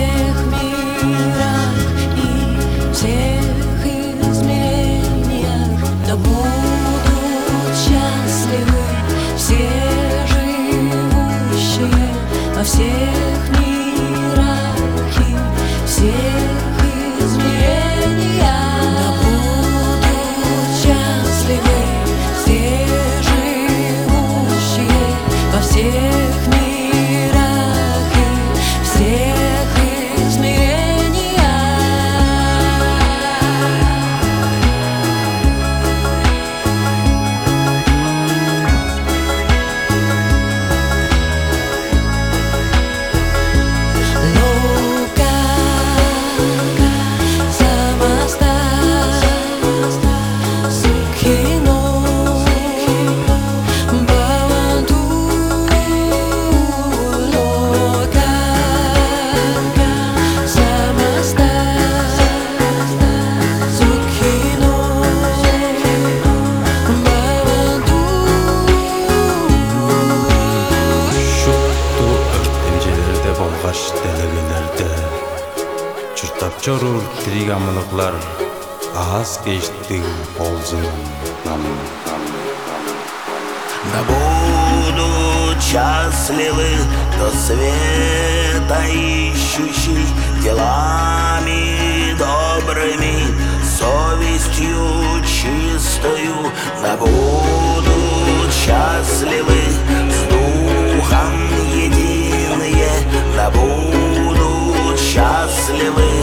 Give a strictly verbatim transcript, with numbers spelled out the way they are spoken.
всех мирах и всех измерениях, да будут счастливы все живущие во всех мирах и всех измерениях, да будут счастливы все живущие во всех мирах и всех измерениях. Лока самаста сукхино бхаванту. Лока самаста сукхино бхаванту. Şuttu örtemcelerde bolgaç delegelerde Çırtap çorur tirig amılıklar Ağız geçti bolzunun namı. Да будут счастливы до света ищущий, делами добрыми, совестью чистою. Да будут счастливы с духом единые, да будут счастливы